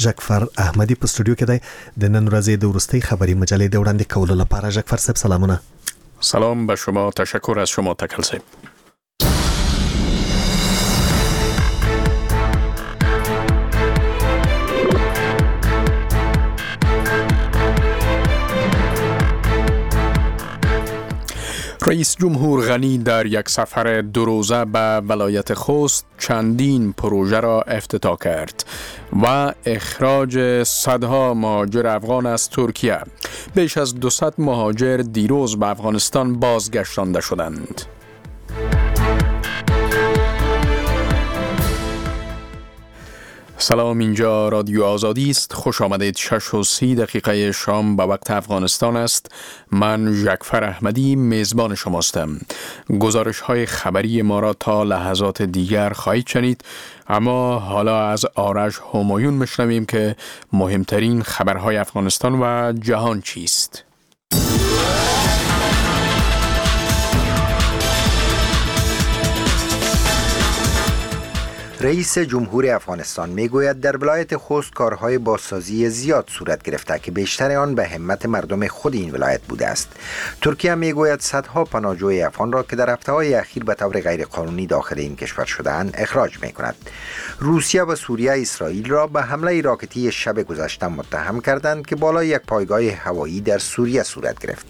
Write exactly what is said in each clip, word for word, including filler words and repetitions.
ژکفر احمدی په استودیو کې دی د نن ورځې د ورستۍ خبري مجلې د وړاندې کولو لپاره. ژکفر صاحب سلامونه. سلام به شما، تشکر از شما تکل صاحب. رئیس جمهور غنی در یک سفر دو روزه به ولایت خوست چندین پروژه را افتتاح کرد و اخراج صدها مهاجر افغان از ترکیه. بیش از دویست مهاجر دیروز به افغانستان بازگشتانده شدند. سلام، اینجا رادیو آزادی است. خوش آمدید. شش و سی دقیقه شام به وقت افغانستان است. من ژکفر احمدی میزبان شماستم. گزارش های خبری ما را تا لحظات دیگر خواهید شنید، اما حالا از آرش همایون میشنویم که مهمترین خبرهای افغانستان و جهان چیست. رئیس جمهور افغانستان میگوید در ولایت خوست کارهای بازسازی زیاد صورت گرفته که بیشتر آن به همت مردم خود این ولایت بوده است. ترکیه میگوید صدها پناهجوی افغان را که در هفته‌های اخیر به طور غیرقانونی داخل این کشور شده‌اند اخراج میکند. روسیه و سوریه اسرائیل را به حمله راکتی شب گذشته متهم کردند که بالای یک پایگاه هوایی در سوریه صورت گرفت.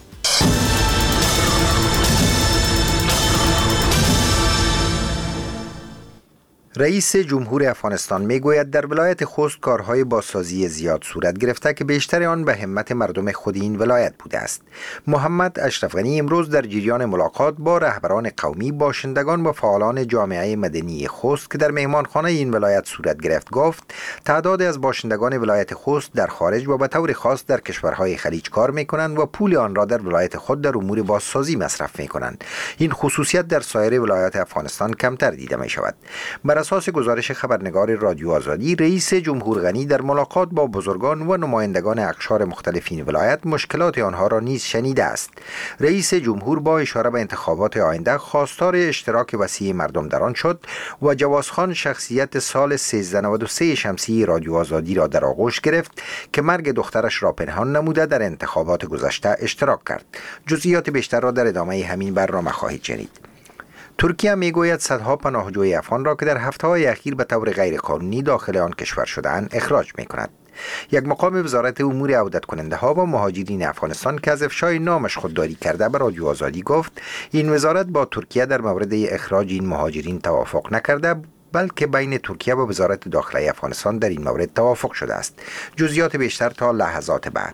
رئیس جمهور افغانستان میگوید در ولایت خوست کارهای بازسازی زیاد صورت گرفته که بیشتر آن به همت مردم خود این ولایت بوده است. محمد اشرف غنی امروز در جریان ملاقات با رهبران قومی، باشندگان و فعالان جامعه مدنی خوست که در مهمانخانه این ولایت صورت گرفت گفت تعدادی از باشندگان ولایت خوست در خارج و به طور خاص در کشورهای خلیج کار میکنند و پول آن را در ولایت خود در امور بازسازی مصرف میکنند. این خصوصیت در سایر ولایات افغانستان کمتر دیده می شود. بر اساس گزارش خبرنگار رادیو آزادی، رئیس جمهور غنی در ملاقات با بزرگان و نمایندگان اقشار مختلف این ولایت مشکلات آنها را نیز شنیده است. رئیس جمهور با اشاره به انتخابات آینده خواستار اشتراک وسیع مردم در آن شد و جوازخان شخصیت سال سیزده نود و سه شمسی رادیو آزادی را در آغوش گرفت که مرگ دخترش را پنهان نموده در انتخابات گذشته اشتراک کرد. جزئیات بیشتر را در ادامه همین برنامه خواهید شنید. ترکیه میگوید صدها پناهجوی افغان را که در هفته‌های اخیر به طور غیرقانونی داخل آن کشور شده‌اند اخراج می‌کند. یک مقام وزارت امور عودت کننده ها و مهاجرین افغانستان که از افشای نامش خودداری کرده به رادیو آزادی گفت این وزارت با ترکیه در مورد اخراج این مهاجرین توافق نکرده، بلکه بین ترکیه و وزارت داخله افغانستان در این مورد توافق شده است. جزئیات بیشتر تا لحظات بعد.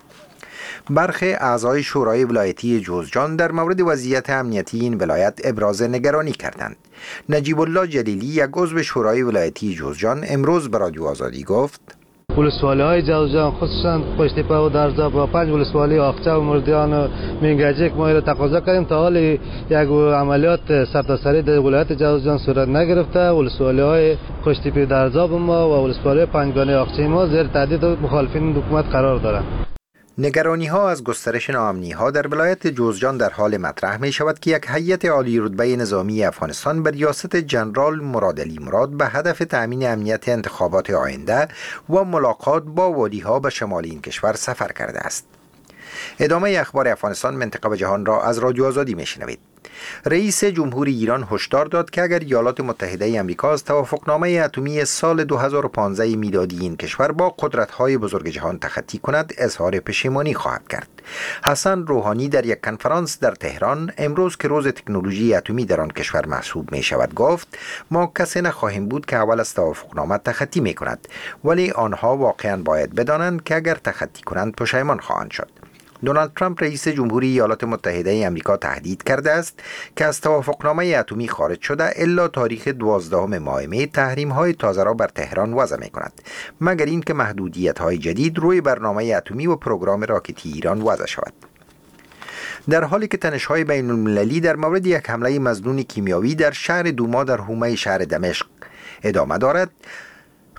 برخی اعضای شورای ولایتی جوزجان در مورد وضعیت امنیتی این ولایت ابراز نگرانی کردند. نجیب الله جلیلی، یک عضو شورای ولایتی جوزجان، امروز به رادیو آزادی گفت ولسوالی‌های جوزجان خصوصا پشتیپه و درزاب و پنج ولسوالی آخچه و مردیان و مینگجک ما را تقاضا کردیم تا حال یک عملیات سرتاسری در ولایت جوزجان صورت نگرفته. ولسوالی‌های پشتیپه درزاب ما و ولسوالی پنجگانه آخچه ما زیر تهدید مخالفین حکومت قرار دارند. نگرانی ها از گسترش ناامنی ها در ولایت جوزجان در حال مطرح می شود که یک هیئت عالی رتبه نظامی افغانستان به ریاست جنرال مراد علی مراد به هدف تأمین امنیت انتخابات آینده و ملاقات با وادی ها به شمال این کشور سفر کرده است. ادامه اخبار افغانستان، منطقه و جهان را از رادیو آزادی می شنوید. رئیس جمهور ایران هشدار داد که اگر ایالات متحده آمریکا از توافقنامه اتمی سال دو هزار و پانزده میلادی این کشور با قدرت‌های بزرگ جهان تخطی کند اظهار پشیمانی خواهد کرد. حسن روحانی در یک کنفرانس در تهران امروز که روز تکنولوژی اتمی در آن کشور محسوب می شود گفت ما کسی نخواهیم بود که اول از توافقنامه تخطی می کند، ولی آنها واقعا باید بدانند که اگر تخطی کنند پشیمان خواهند شد. دونالد ترامپ رئیس جمهوری ایالات متحده آمریکا تهدید کرده است که از توافقنامه اتمی خارج شده الا تاریخ دوازدهم ماه می تحریم‌های تازه را بر تهران وضع می‌کند، مگر اینکه محدودیت‌های جدید روی برنامه اتمی و پروگرام راکتی ایران وضع شود. در حالی که تنش‌های بین‌المللی در مورد یک حمله مظنون کیمیاوی در شهر دوما در حومه شهر دمشق ادامه دارد،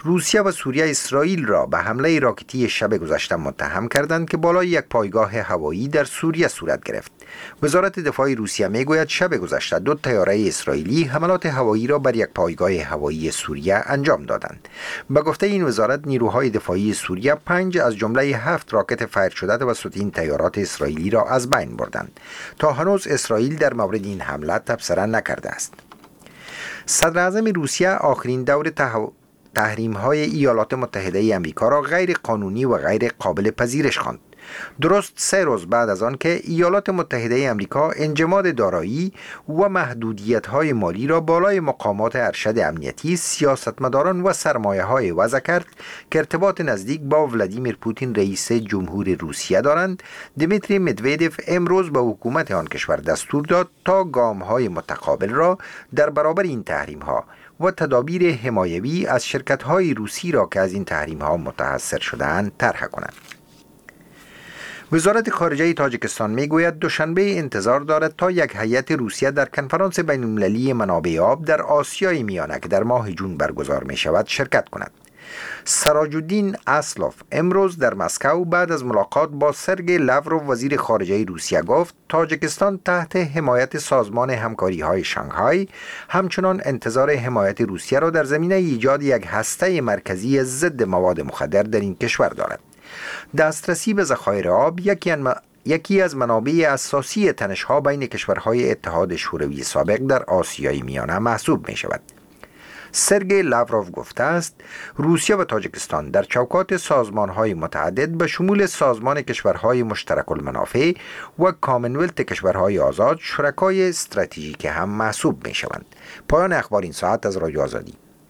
روسیه و سوریه اسرائیل را به حمله راکتی شب گذشته متهم کردند که بالای یک پایگاه هوایی در سوریه صورت گرفت. وزارت دفاع روسیه میگوید شب گذشته دو طیاره اسرائیلی حملات هوایی را بر یک پایگاه هوایی سوریه انجام دادند. به گفته این وزارت، نیروهای دفاعی سوریه پنج از جمله هفت راکت فایر شده توسط این طیارات اسرائیلی را از بین بردند. تا هنوز اسرائیل در مورد این حمله تبصره نکرده است. صدر اعظم روسیه آخرین دور تحو... تحریم های ایالات متحده ای آمریکا را غیر قانونی و غیر قابل پذیرش خواند. درست سه روز بعد از آن که ایالات متحده ای آمریکا انجماد دارایی و محدودیت های مالی را بالای مقامات ارشد امنیتی، سیاستمداران و سرمایه های وضع کرد که ارتباط نزدیک با ولادیمیر پوتین رئیس جمهور روسیه دارند، دیمیتری مدودوف امروز به حکومت آن کشور دستور داد تا گام های متقابل را در برابر این تحریم ها و تدابیر حمایوی از شرکت های روسی را که از این تحریم ها متاثر شده‌اند طرح کنند. وزارت خارجه تاجیکستان میگوید دوشنبه انتظار دارد تا یک هیئت روسیه در کنفرانس بین المللی منابع آب در آسیای میانه که در ماه جون برگزار می شود شرکت کند. سراج الدین اسلوف امروز در مسکو بعد از ملاقات با سرگئی لاوروف وزیر خارجه روسیه گفت تاجیکستان تحت حمایت سازمان همکاری های شانگهای همچنان انتظار حمایت روسیه را در زمینه ایجاد یک هسته مرکزی ضد مواد مخدر در این کشور دارد. دسترسی به ذخایر آب یکی, یکی از منابع اساسی تنش‌ها بین کشورهای اتحاد شوروی سابق در آسیای میانه محسوب می شود. سرگئی لاوروف گفته است روسیه و تاجیکستان در چوکات سازمان‌های متعدد به شمول سازمان کشورهای مشترک المنافع و کامنولت کشورهای آزاد شرکای استراتژیک هم محسوب می شوند. پایان اخبار این ساعت از رادیو آزادی.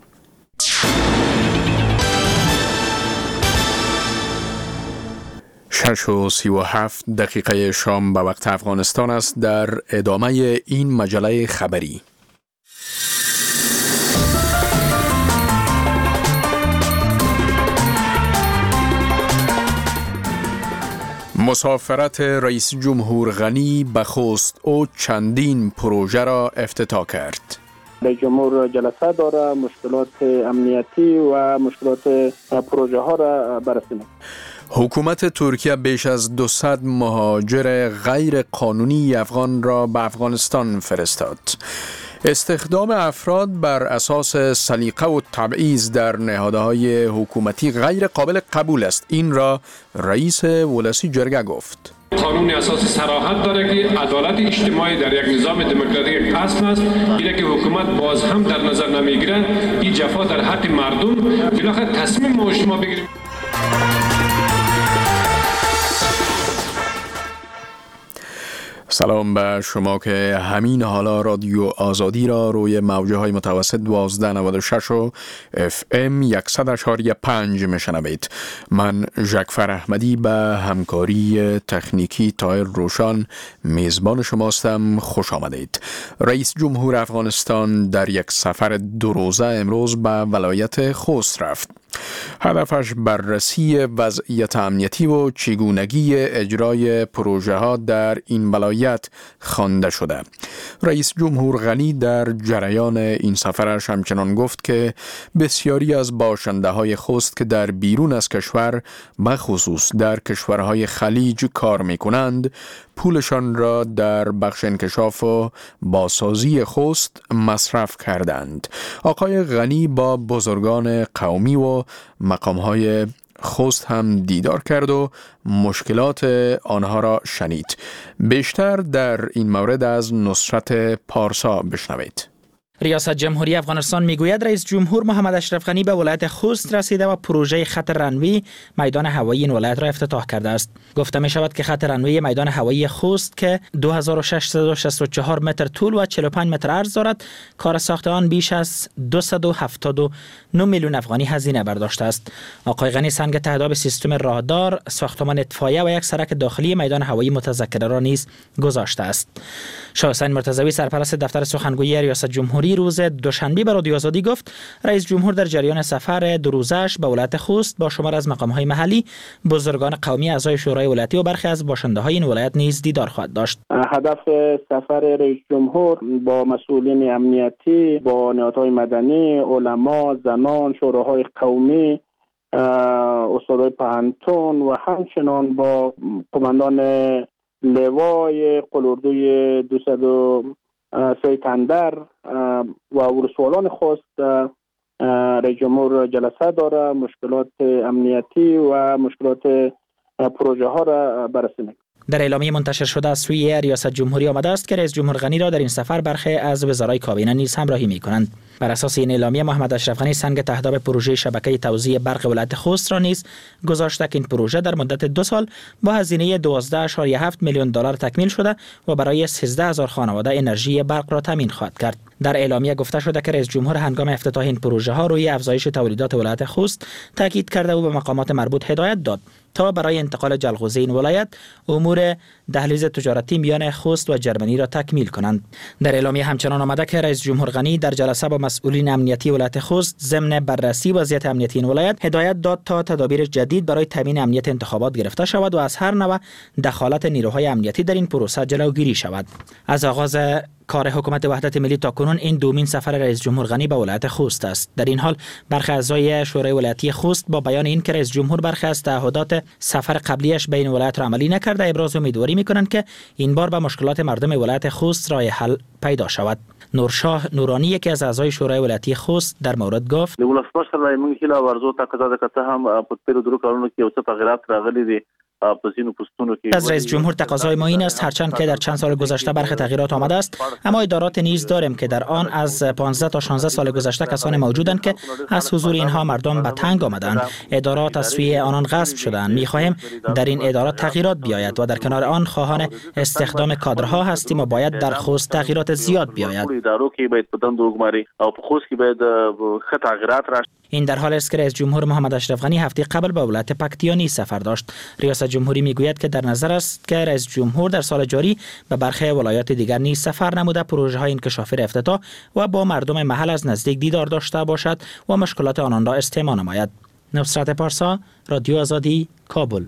شش و سی و هفت دقیقه شام به وقت افغانستان است. در ادامه این مجله خبری مسافرت رئیس جمهور غنی به خوست او چندین پروژه را افتتاح کرد. رئیس جمهور جلسه داره، مشکلات امنیتی و مشکلات پروژه ها را بررسی می‌کند. حکومت ترکیه بیش از دویست مهاجر غیر قانونی افغان را به افغانستان فرستاد. استخدام افراد بر اساس سلیقه و تبعیض در نهادهای حکومتی غیر قابل قبول است. این را رئیس ولسی جرگه گفت. قانون اساس صراحت داره که عدالت اجتماعی در یک نظام دموکراتیک اصل است. اینه که حکومت باز هم در نظر نمیگیره. این جفا در حق مردم. بالاخره تصمیم ما شما بگیریم. سلام به شما که همین حالا رادیو آزادی را روی موجه های متوسط دوازده نود و شش و اف ام صد و پنج میشنوید. من ژکفر احمدی به همکاری تکنیکی طاهر روشان میزبان شماستم. خوش آمدید. رئیس جمهور افغانستان در یک سفر دو روزه امروز به ولایت خوست رفت. هدفش بررسی وضعیت امنیتی و چگونگی اجرای پروژه ها در این ولایت خوانده شده. رئیس جمهور غنی در جریان این سفرش همچنان گفت که بسیاری از باشنده های خوست که در بیرون از کشور به خصوص در کشورهای خلیج کار می کنند پولشان را در بخش انکشاف و بازسازی خوست مصرف کردند. آقای غنی با بزرگان قومی و مقامهای خوست هم دیدار کرد و مشکلات آنها را شنید. بیشتر در این مورد از نصرت پارسا بشنوید. ریاست جمهوری افغانستان میگوید رئیس جمهور محمد اشرف غنی به ولایت خوست رسیده و پروژه خط رنوی میدان هوایی این ولایت را افتتاح کرده است. گفته می شود که خط رنوی میدان هوایی خوست که دو هزار و ششصد و شصت و چهار متر طول و چهل و پنج متر عرض دارد، کار ساخت آن بیش از دویست و هفتاد و نه میلیون افغانی هزینه برداشته است. آقای غنی سنگ تهداب سیستم راهدار، ساختمان اطفایه و یک سرک داخلی میدان هوایی متذکره را نیز گذاشته است. شاه حسین مرتضوی سرپرست دفتر سخنگویی ریاست جمهوری جمهوری روز دوشنبه به رادیو آزادی گفت رئیس جمهور در جریان سفر دو روزه‌اش به ولایت خوست با شمار از مقام‌های محلی، بزرگان قومی، اعضای شورای ولایتی و برخی از باشنده‌های این ولایت نیز دیدار خواهد داشت. هدف سفر رئیس جمهور با مسئولین امنیتی، با نهادهای مدنی، علما، زنان، شوراهای قومی، استادای پهنتون و همچنان با قماندان لوای قلوردوی دویست و سه تندر و ولسوالان خواست رئیس جمهور جلسه داره، مشکلات امنیتی و مشکلات پروژه ها را بررسی می‌کند. در اعلامیه منتشر شده از سوی ریاست جمهوری آمده است که رئیس جمهور غنی را در این سفر برخی از وزرای کابینه نیز همراهی می‌کنند. بر اساس این اعلامیه محمد اشرف غنی سنگ تهداب پروژه شبکه توزیع برق ولایت خوست را نیز گذاشته که این پروژه در مدت دو سال با هزینه دوازده ممیز هفت میلیون دلار تکمیل شده و برای سیزده هزار خانواده انرژی برق را تامین خواهد کرد. در اعلامیه گفته شده که رئیس جمهور هنگام افتتاح این پروژه ها روی افزایش تولیدات ولایت خوست تاکید کرده و به مقامات مربوط هدایت داد تا برای انتقال جلغوزه این ولایت امور دهلیز تجارتی میان خوست و جرمنی را تکمیل کنند. در اعلامیه همچنان آمده که رئیس جمهور غنی در جلسه با مسئولین امنیتی ولایت خوست ضمن بررسی وضعیت امنیتی این ولایت هدایت داد تا تدابیر جدید برای تامین امنیت انتخابات گرفته شود و از هر نوع دخالت نیروهای امنیتی در این پروسه جلوگیری شود. از آغاز کار حکومت وحدت ملی تاکنون این دومین سفر رئیس جمهور غنی به ولایت خوست است. در این حال برخی اعضای شورای ولایتی خوست با بیان این که رئیس جمهور برخی از تعهدات سفر قبلیش به این ولایت را عملی نکرده ابراز امیدواری می‌کنند که این بار به مشکلات مردم ولایت خوست راه حل پیدا شود. نورشاه نورانی یکی از اعضای شورای ولایتی خوست در مورد گفت: ولسمشر رای موږ هیله ورزو تقاضا ده که هم په تیر درو کارونو کې اوسه تغیرات راغلي دي. از رئیس جمهور تقاضای ما این است هرچند که در چند سال گذشته برخی تغییرات آمده است، اما ادارات نیز داریم که در آن از پانزده تا شانزده سال گذشته کسانی موجودند که از حضور اینها مردم به تنگ آمدند. ادارات از سوی آنان غصب شدند. می‌خواهیم در این ادارات تغییرات بیاید و در کنار آن خواهان استخدام کادرها هستیم و باید در خوست تغییرات زیاد بیاید. این در حال است که رئیس جمهور محمد اشرف غنی هفته قبل به ولایت پکتیانی سفر داشت. ریاست جمهوری میگوید که در نظر است که رئیس جمهور در سال جاری به برخی ولایات دیگر نیز سفر نموده پروژه های انکشافی را افتتاح و با مردم محل از نزدیک دیدار داشته باشد و مشکلات آنان را استماع نماید. نصرت پارسا، رادیو آزادی، کابل.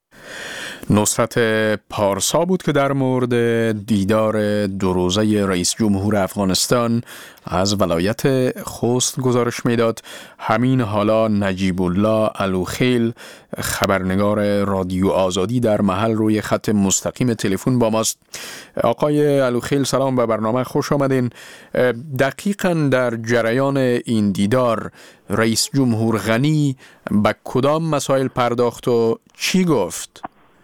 نصرت پارسا بود که در مورد دیدار دو روزه رئیس جمهور افغانستان از ولایت خوست گزارش میداد. همین حالا نجیب الله الوخیل خبرنگار رادیو آزادی در محل روی خط مستقیم تلفن با ماست. آقای الوخیل سلام، به برنامه خوش آمدین. دقیقاً در جریان این دیدار رئیس جمهور غنی به کدام مسائل پرداخت و چی گفت؟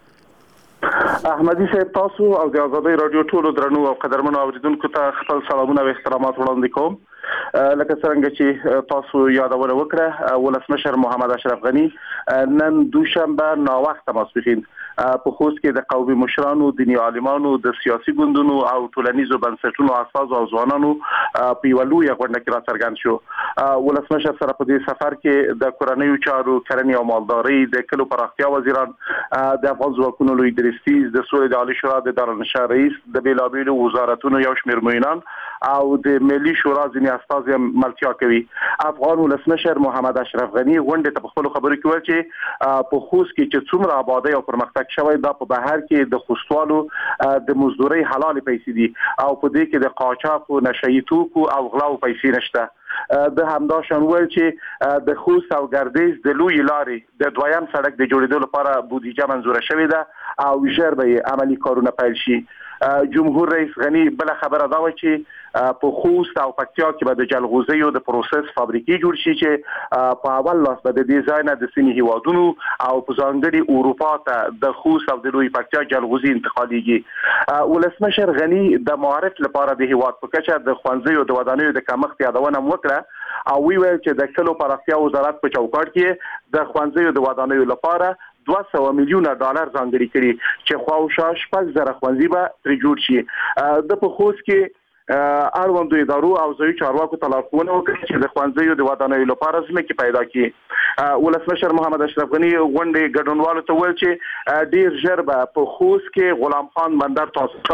احمدی صاحب، تاسو او د آزادۍ رادیو ټولو درنو او قدرمنو اوریدونکو ته خپل سلامونه او احترامات وړاندې کوم. لکه څنګه چې تاسو یادونه وکړه، ولسمشر محمد اشرف غنی نن دوشنبه ناوخته ماسپښین په خوست کې د قومي مشرانو، دیني عالمانو، د سیاسي ګوندونو او ټولنیزو بنسټونو اساسو او ځوانانو په یو لوی غونډه کې راڅرګند شو. ولسمشر سره په دې سفر کې د کورنیو چارو، کرنې او مالدارۍ، د کلو پراختیا وزیران، د افغان ځواکونو لوی درستیز، د سولې د عالی شورا د دارالنشا رئیس، د بیلابیلو وزارتونو یو شمېر معینان او د ملي شورا ځینې استازي ملتیا کوي. افغان ولسمشر محمد اشرف غنی غونډه ته په خپل خبرو کې ویل چې په خوست کې چې څومره آبادی او پرمختګ شوی دا په بهر کې د خوستوالو د مزدوري حلال پیسې دي او په دې کې د قاچاق او نشئی توکو او غلاو پیسې نشته. د همداشان ویل چې د خوست او ګردیز د لوی لارې د دویم سړک د جوړېدو لپاره بودیجه منظوره شوې ده او ژر به عملی کارونه پیل شي. جمهور رئیس غنی بل خبره دا و چې په خوست او پکتیا کې به د جلغوزیو د پروسس فابریکې جوړ شي چې په اول لاس به د ډیزاین د سیمې هیوادونو او په ځانګړي اروپا ته د خوست او د لوی پکتیا جلغوزي انتقالیږي. ولسمشر غنی د معارف لپاره د هیواد په کچه د ښوونځیو د ودانیو د کمښت یادونه وکړه او وی ویل چې د کلو پراختیا وزارت په چوکاټ کې د ښوونځیو د ودانیو لپاره دوه سوه میلیونه ډالر ځانګړي کړي چې خواوشا شپږ زره ښوونځي به ترې جوړ شي. د په خوست کې اړوندو ادارو او ځایي چارواکو ته لارښوونه وکړي چې د ښوونځیو د ودانیو لپاره ځمکې پیدا کړي. ولسمشر محمد اشرف غني غونډې ګډونوالو ته وویل چې ډیر ژر به په خوست کې غلام خان بندر تاسیسات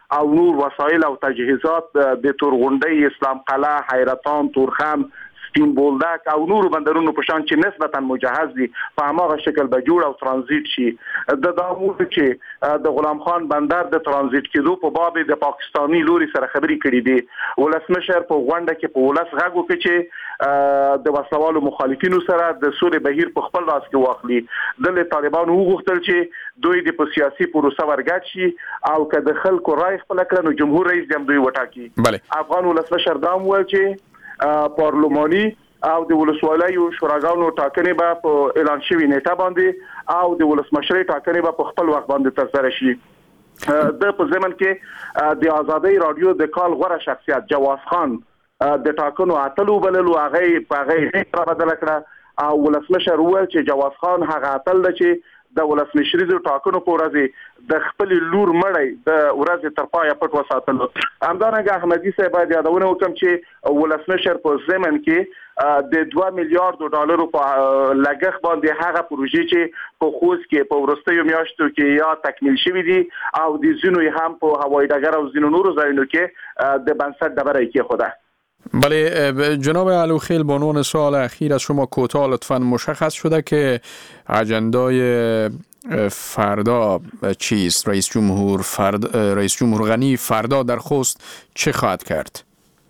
او نور وسایل او تجهیزات د تورغونډۍ، اسلام قلعه، حیرتان، تورخم، سپین بولدک او نور بندرونو په شان چې نسبتا مجهز دي په هماغه شکل به جوړ او ترانزیت شي. د دامو چې د غلام خان بندر د ترانزیت کېدو په باب د پاکستاني لوري سره خبرې کړې دي. ولسمشر په غونډه کې په ولس غږ وکړ چې د وسوالو مخالفینو سره د سولې بهیر په خپل لاس کې واخلي. د طالبانو وغوښتل چې دوی د په سیاسي پروسه ورګډ شي او که د خلکو رای خپل کړي نو جمهور رئیس هم دوی وټاکي. افغان ولسمشر دا وویل چې پارلماني او د ولسوالیو شوراګانو ټاکنې به په اعلان شوی نیټه باندې او د ولسمشرۍ ټاکنې به په خپل وخت باندې ترسره شي. د په ضمن کې د آزادۍ رادیو د کال غوره شخصیت جواز خان د ټاکنو اتلو بللو هغه په هغه را بدل کړه او ولسمشر وویل چې جواز خان هغه اتل دی چې د ولسمشریزو ټاکنو په ورځ د خپل لور مړی د ورځ تر پایه پټ وساتلو. همدارنګه احمدي صاحب باید یادونه وکم چې ولسمشر په ضمن کې د دوه میلیارډ ډالرو په لګښت باندې هغه پروژې چې په خوست کې په ورستیو میاشتو کې یا تکمیل شوې دي او د ځینو هم په هوایي ډګر او ځینو نورو ځایونو کې د بنسټ ډبره یې خوده. بله جناب علوخیل، به عنوان سوال اخیر از شما کوتاه لطفاً مشخص شده که اجندای فردا چیست؟ رئیس جمهور فرد رئیس جمهور غنی فردا در خوست چه خواهد کرد؟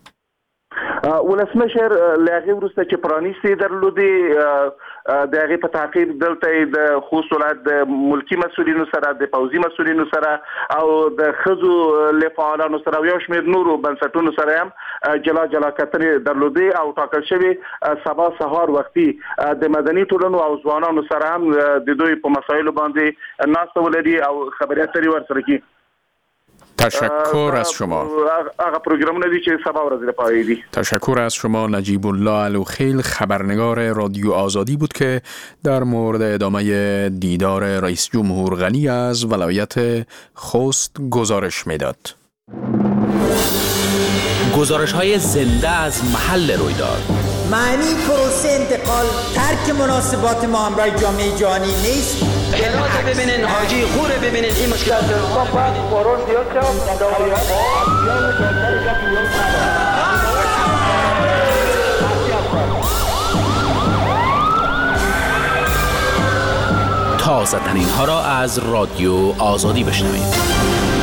ولسمشر لاغي ورسته چې پرانیستي درلودي د هغه په تعقیب دلته د خوست ولایت د ملکی مسؤلینو سره د پوځي مسؤلینو سره او د خزو لفعالانو سره یو شمېر نورو بنسټونو سره هم جلا جلا کتنې درلودي او ټاکل شوی سبا سهار وختي د مدني ټولنو او ځوانانو سره هم د دوی په مسایلو باندې ناست ولري او خبرې اترې ورسره کوي. تشکر از شما. آقا پروگرام ندی چه سبا ورزی لپایی دی. تشکر از شما. نجیب الله علوخیل خبرنگار رادیو آزادی بود که در مورد ادامه دیدار رئیس جمهور غنی از ولایت خوست گزارش میداد. گزارش های زنده از محل رویداد. معنی پروسه انتقال ترک مناسبات ما همراه جامعه جهانی نیست. کلات ببینین، حاجی خوره ببینین، این مشکلات تازه ترین ها را از رادیو آزادی بشنوید.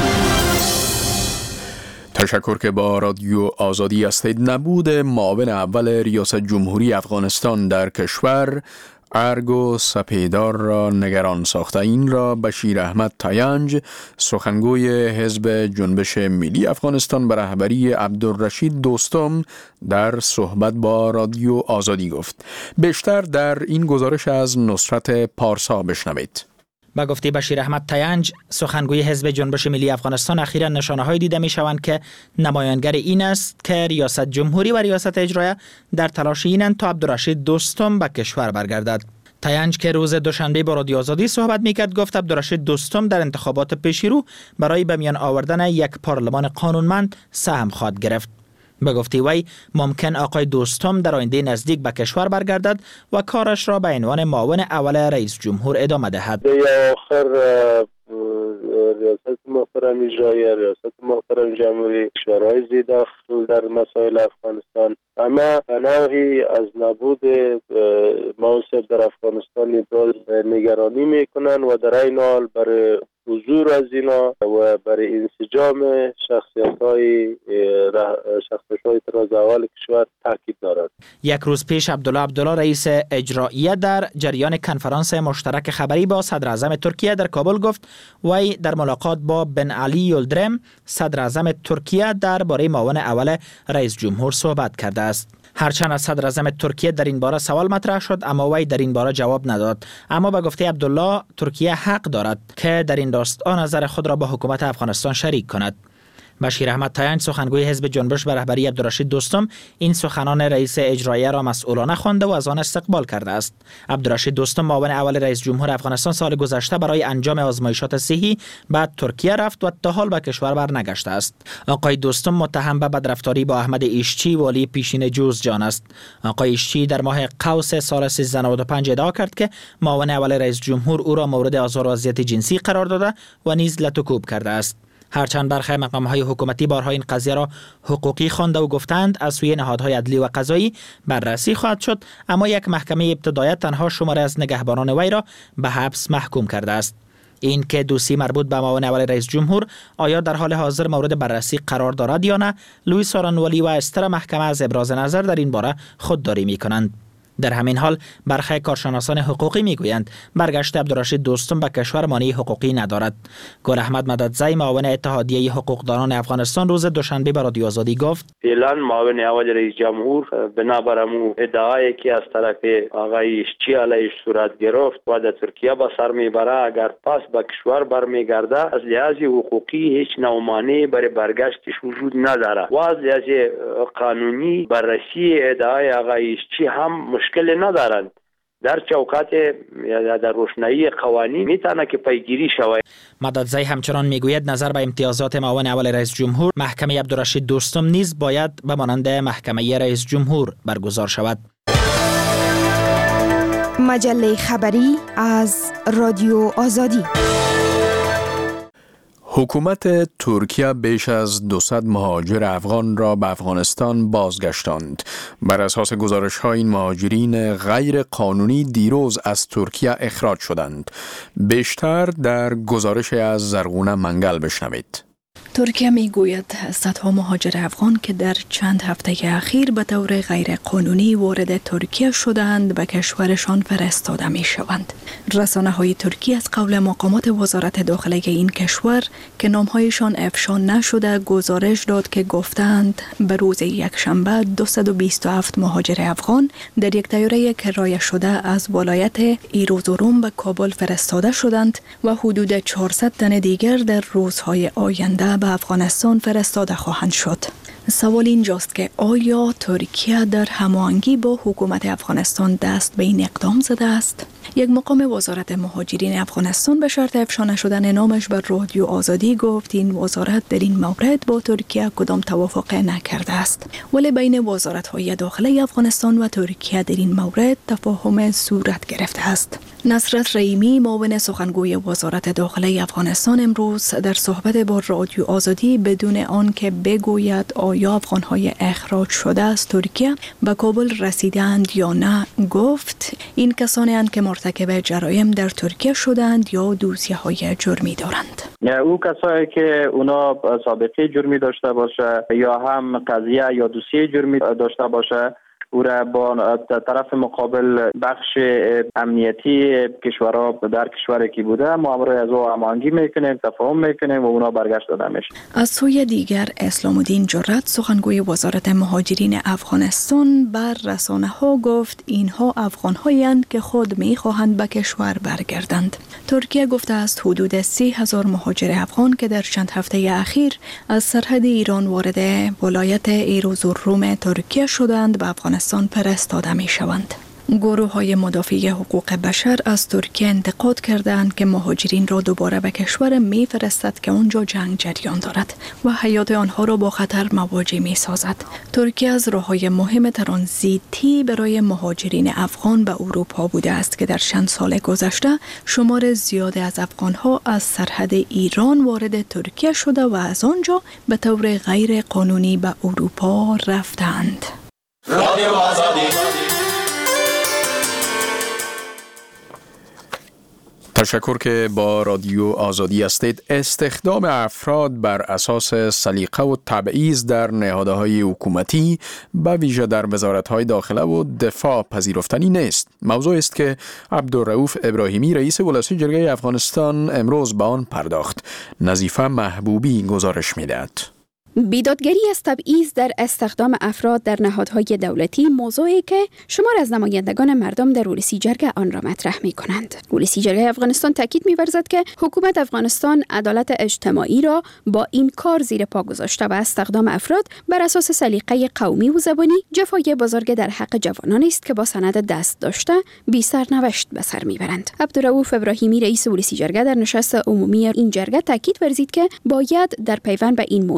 تشکر که با رادیو آزادی هستید. نبود معاون اول ریاست جمهوری افغانستان در کشور ارگ و سپیدار را نگران ساخته. این را بشیر احمد تاینج، سخنگوی حزب جنبش ملی افغانستان به رهبری عبدالرشید دوستم، در صحبت با رادیو آزادی گفت. بیشتر در این گزارش از نصرت پارسا بشنوید. با گفته بشیر احمد تاینج، سخنگوی حزب جنبش ملی افغانستان، اخیراً نشانه‌هایی دیده می‌شوند که نمایانگر این است که ریاست جمهوری و ریاست اجرایه در تلاش اینند تا عبدالرشید دوستم به کشور برگردد. تاینج که روز دوشنبه با رادیو آزادی صحبت می‌کرد گفت عبدالرشید دوستم در انتخابات پیشرو برای به میان آوردن یک پارلمان قانونمند سهم خواهد گرفت. به گفته وی ممکن آقای دوستم در آینده نزدیک به کشور برگردد و کارش را به عنوان معاون اول رئیس جمهور ادامه دهد. آخر ریاست محترم اجرایی، ریاست محترم جمهوری، کشورهای زیردخل در مسائل افغانستان اما نوعی از نبود منصب در افغانستان نگرانی میکنن و در این حال برای حضور از اینا و برای انسجام شخصیت‌های شخصیت‌های تنازع‌های کشور تاکید دارد. یک روز پیش عبدالله عبدالله رئیس اجرایی در جریان کنفرانس مشترک خبری با صدر اعظم ترکیه در کابل گفت وی در ملاقات با بن علی یلدرم صدر اعظم ترکیه درباره معاون اول رئیس جمهور صحبت کرده است. هرچند از صدر اعظم ترکیه در این باره سوال مطرح شد اما وی در این باره جواب نداد. اما به گفته عبدالله ترکیه حق دارد که در این راستا نظر خود را با حکومت افغانستان شریک کند. بشیر احمد تاینج سخنگوی حزب جنبش به رهبری عبدالرشید دوستم این سخنان رئیس اجرایی را مسئولانه خوانده و از آن استقبال کرده است. عبدالرشید دوستم معاون اول رئیس جمهور افغانستان سال گذشته برای انجام آزمایشات صحی به ترکیه رفت و تا حال به کشور برنگشته است. آقای دوستم متهم به بدرفتاری با احمد ایشچی والی پیشین جوزجان است. آقای ایشچی در ماه قوس سال سیزده نود و پنج ادعا کرد که معاون اول رئیس جمهور او را مورد آزار و اذیت جنسی قرار داده و نیز لطو کوب کرده است. هرچند برخی مقام‌های حکومتی بارها این قضیه را حقوقی خوانده و گفتند از سوی نهادهای عدلی و قضایی بررسی خواهد شد، اما یک محکمه ابتداییت تنها شماره از نگهبانان وی را به حبس محکوم کرده است. این که دوسیه مربوط به معاون اول رئیس جمهور آیا در حال حاضر مورد بررسی قرار دارد یا نه، لوئیس آرانوالی و استر محکمه از ابراز نظر در این باره خودداری می‌کنند. در همین حال برخی کارشناسان حقوقی میگویند برگشت عبدالرشید دوستم به کشور مانع حقوقی ندارد. گل احمد مددزی معاون اتحادیه حقوقدانان افغانستان روز دوشنبه به رادیو آزادی گفت فعلا معاون اول رئیس جمهور بنابر امو ادعایی که از طرف آقای اشچی علیه صورت گرفت و در ترکیه به سر میبره، اگر پس به کشور برمیگرده از لحاظ حقوقی هیچ نوع مانعی برای برگشتش وجود نداره و از لحاظ قانونی بررسی ادعای آقای اشچی هم مشکل ندارند. در چوکات یا در روشنایی قوانین میتونه که پیگیری شود. مددزی همچنان میگوید نظر به امتیازات معاون اول رئیس جمهور، محکمه عبدالرشید دوستم نیز باید به مانند محکمه رئیس جمهور برگزار شود. مجله خبری از رادیو آزادی. حکومت ترکیه بیش از دویست مهاجر افغان را به افغانستان بازگشتاند. بر اساس گزارش‌ها این مهاجرین غیر قانونی دیروز از ترکیه اخراج شدند. بیشتر در گزارش از زرغونه منگل بشنوید. ترکیه می گوید صدها مهاجر افغان که در چند هفته اخیر به طور غیر قانونی وارد ترکیه شدند به کشورشان فرستاده می شوند. رسانه های ترکیه از قول مقامات وزارت داخلی این کشور که نامهایشان افشا نشده گزارش داد که گفتند به روز یکشنبه دویست و بیست و هفت مهاجر افغان در یک طیاره کرایه شده از ولایت ایرزروم به کابل فرستاده شدند و حدود چهارصد تن دیگر در روزهای آینده به افغانستان فرستاده خواهند شد. سوال اینجاست که آیا ترکیه در هماهنگی با حکومت افغانستان دست به این اقدام زده است؟ یک مقام وزارت مهاجرین افغانستان به شرط افشا نشدن نامش بر رادیو آزادی گفت این وزارت در این مورد با ترکیه کدام توافق نکرده است، ولی بین وزارت‌های داخلی افغانستان و ترکیه در این مورد تفاهم صورت گرفته است. نصرت رحیمی معاون سخنگوی وزارت داخلی افغانستان امروز در صحبت با رادیو آزادی بدون آنکه بگوید آیا افغان‌های اخراج شده از ترکیه به کابل رسیدند یا نه گفت این کسانی اند که مرتکب جرایم در ترکیه شدند یا دوسیه‌های جرمی دارند. او کسایی که اونا سابقه جرمی داشته باشه یا هم قضیه یا دوسیه جرمی داشته باشه او را با طرف مقابل بخش امنیتی کشورها در کشوری که بوده معامله از او هماهنگی میکنیم، تفاهم میکنیم و اونا برگشت داده میشه. از سوی دیگر اسلام الدین جرات سخنگوی وزارت مهاجرین افغانستان بر رسانه ها گفت اینها افغان هایند که خود میخواهند به کشور برگردند. ترکیه گفته است حدود سی هزار مهاجر افغان که در چند هفته اخیر از سرحد ایران وارد ولایت ایرزروم ترکیه شدند به افغانستان فرستاده می شوند. گروه های مدافع حقوق بشر از ترکیه انتقاد کردند که مهاجرین را دوباره به کشور می فرستد که اونجا جنگ جریان دارد و حیات آنها را با خطر مواجه می سازد. ترکیه از راههای مهم ترانزیتی برای مهاجرین افغان به اروپا بوده است که در چند سال گذشته شمار زیادی از افغانها از سرحد ایران وارد ترکیه شده و از آنجا به طور غیر قانونی به اروپا رفتند. رادیو آزادی. تشکر که با رادیو آزادی هستید. استخدام افراد بر اساس سلیقه و تبعیض در نهادهای حکومتی به ویژه در وزارت‌های داخله و دفاع پذیرفتنی نیست. موضوع است که عبدالرؤوف ابراهیمی رئیس ولایت جرگه افغانستان امروز به آن پرداخت. نظیفه محبوبی گزارش می‌دهد. بیدادگری از تبعیض در استخدام افراد در نهادهای دولتی موضوعی که شمار از نمایندگان مردم در ولسی جرگه آن را مطرح می کنند. ولسی جرگه افغانستان تاکید می ورزد که حکومت افغانستان عدالت اجتماعی را با این کار زیر پا گذاشته و استخدام افراد بر اساس سلیقه قومی و زبانی جفای بزرگ در حق جوانان است که با سند دست داشته بی سرنوشت به سر می برند. عبدالرؤوف ابراهیمی رئیس ولسی جرگه در نشست عمومی این جرگه تاکید ورزید که باید در پیوند به این موزل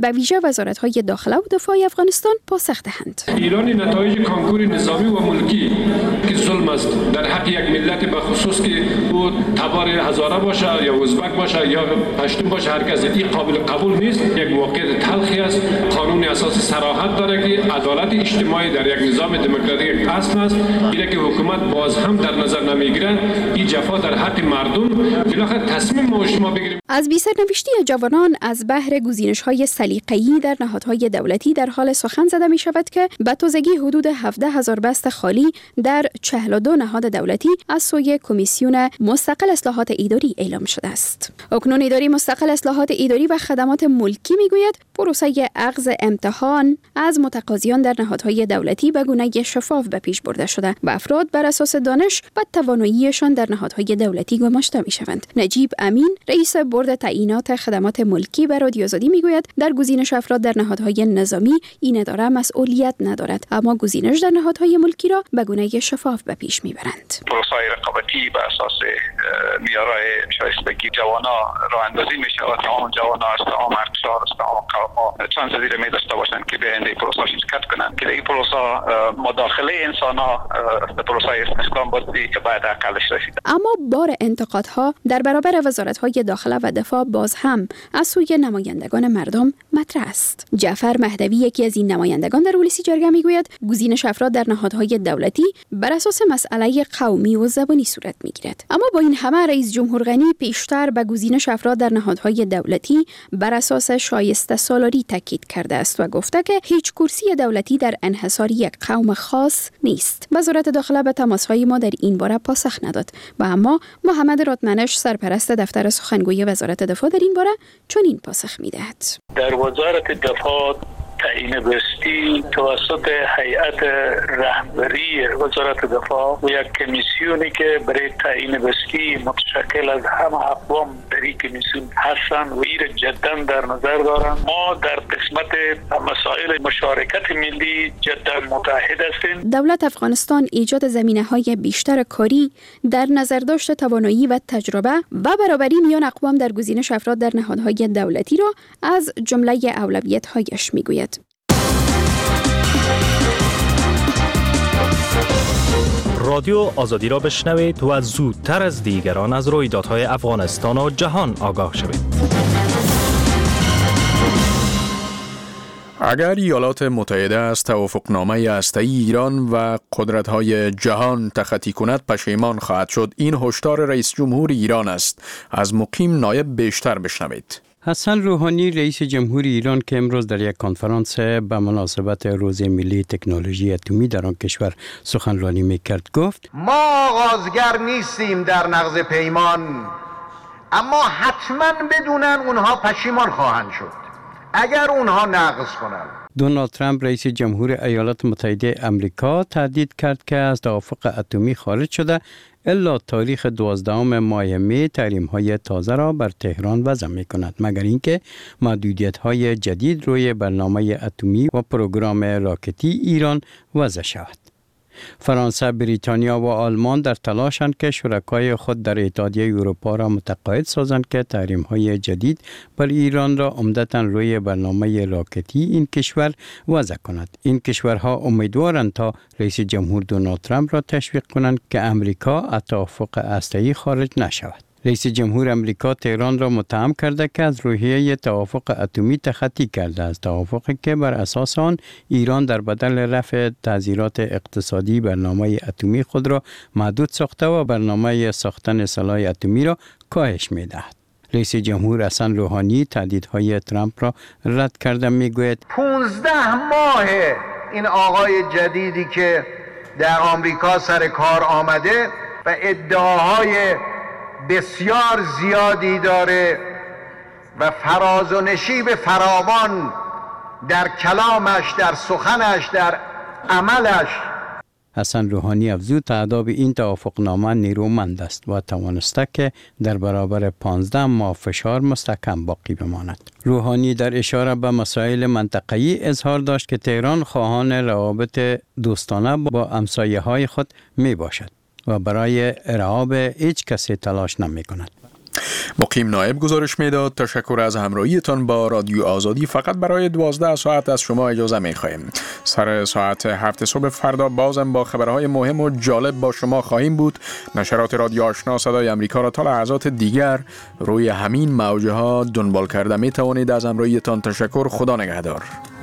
به ویژه وزارت‌های داخله و دفاع افغانستان پاسخ دهند. ایران نتایج کانکور نظامی و ملکی که ظلم است در حق یک ملت به خصوص که او تبار هزاره باشه یا ازبک باشه یا پشتون باشه، هر کس این قابل قبول نیست. یک واقعیت تلخی است. قانون اساس صراحت داره که عدالت اجتماعی در یک نظام دموکراتیک اصل است. اینه که حکومت باز هم در نظر نمیگیره. این جفا در حق مردم. بالاخره تصمیم ما شما بگیریم. از بی سرنوشتی جوانان از بهر گزینش‌های سلیقه‌ای در نهادهای دولتی در حال سخن زده می شود که به تازگی حدود هفده هزار بست خالی در چهل و دو نهاد دولتی از سوی کمیسیون مستقل اصلاحات اداری اعلام شده است. اکنون اداره مستقل اصلاحات اداری و خدمات ملکی میگوید پروسه اخذ امتحان از متقاضیان در نهادهای دولتی به گونه شفاف به پیش برده شده و افراد بر اساس دانش و تواناییشان در نهادهای دولتی گماشته می شوند. نجیب امین رئیس بورد تعیینات خدمات ملکی به رادیو آزادی میگوید در گزینش افراد در نهادهای نظامی این اداره مسئولیت ندارد، اما گزینش در نهادهای ملکی را به گونه شفاف به پیش میبرند. پروسه رقابتی بر اساس معیارهای شایستگی جوانا راه اندازی می شود. تمام جوانا از تمام اقشار از تمام قوم‌ها چند زیر می داشته باشند که به این پروسه شرکت کنند که این پروسه مداخله انسان‌ها به پروسه استخدام بودی که باید عقلش رسید. اما بار انتقادها در برابر وزارت‌های داخله و دفاع باز هم از سوی نمایندگان مردم مطرح است. جعفر مهدوی یکی از این نمایندگان در ولسی جرگه میگوید گزینش افراد در نهادهای دولتی بر اساس مسئله قومی و زبانی صورت میگیرد. اما با این همه رئیس جمهور غنی پیشتر به گزینش افراد در نهادهای دولتی بر اساس شایسته سالاری تاکید کرده است و گفته که هیچ کرسی دولتی در انحصار یک قوم خاص نیست. وزارت داخله به تماس‌های ما در این باره پاسخ نداد و اما محمد رادمنش سرپرست دفتر سخنگوی وزارت دفاع در این باره چنین پاسخ می‌دهد. در وزارت دفاع تعیین بستی توسط هیئت رهبری وزارت دفاع و یک کمیسیونی که برای تعیین بستی متشکل از همه اقوام در این کمیسیون هستند و این جدا در نظر دارند. ما در قسمت مسائل مشارکت ملی جدا متحد هستیم. دولت افغانستان ایجاد زمینه‌های بیشتر کاری در نظر داشت توانایی و تجربه و برابری میان اقوام در گزینش افراد در نهادهای دولتی را از جمله اولویت‌هایش میگوید. رادیو آزادی را بشنوید و زودتر از دیگران از رویدادهای افغانستان و جهان آگاه شوید. اگر ایالات متحده از توافقنامه هسته‌ای ایران و قدرت‌های جهان تخطی کند پشیمان خواهد شد. این هشدار رئیس جمهور ایران است. از مقیم نایب بیشتر بشنوید. حسن روحانی رئیس جمهور ایران که امروز در یک کنفرانس به مناسبت روز ملی تکنولوژی اتمی در آن کشور سخنرانی میکرد گفت ما آغازگر نیستیم در نقض پیمان، اما حتما بدونن اونها پشیمان خواهند شد اگر اونها نقض کنند. دونالد ترامپ رئیس جمهور ایالات متحده آمریکا تهدید کرد که از توافق اتمی خارج شده الا تاریخ دوازدهم ماه می تحریم‌های تازه را بر تهران وضع می‌کند، مگر اینکه محدودیت‌های جدید روی برنامه اتمی و پروگرام راکتی ایران وضع شود. فرانسه، بریتانیا و آلمان در تلاشند که شرکای خود در اتحادیه اروپا را متقاعد سازند که تحریم‌های جدید بر ایران را عمدتاً روی برنامه راکتی این کشور وضع کند. این کشورها امیدوارند تا رئیس جمهور دونالد ترامپ را تشویق کنند که امریکا از توافق هسته‌ای خارج نشود. رئیس جمهور امریکا تهران را متهم کرده که از روحیه توافق اتمی تخطی کرده است، توافقی که بر اساس آن ایران در بدل رفع تعزیرات اقتصادی برنامه اتمی خود را محدود ساخته و برنامه ساختن سلاح اتمی را کاهش می‌دهد. رئیس جمهور حسن روحانی تهدیدهای ترامپ را رد کرده میگوید پونزده ماه این آقای جدیدی که در آمریکا سر کار آمده و ادعاهای بسیار زیادی داره و فراز و نشیب فراوان در کلامش، در سخنش، در عملش. حسن روحانی افزود تعداد این توافقنامه نیرومند است و توانسته که در برابر پانزده ماه فشار مستحکم باقی بماند. روحانی در اشاره به مسائل منطقه‌ای اظهار داشت که تهران خواهان روابط دوستانه با همسایه‌های خود می باشد و برای ارعاب هیچ کسی تلاش نمی کند. مقیم نایب گزارش میداد. تشکر از همراهیتان با رادیو آزادی. فقط برای دوازده ساعت از شما اجازه میخواهیم. سر ساعت هفت صبح فردا بازم با خبرهای مهم و جالب با شما خواهیم بود. نشرات رادیو آشنا صدای امریکا را تا لحظات دیگر روی همین موجه ها دنبال کرده می توانید. از همراهیتان تشکر. خدا نگهدار.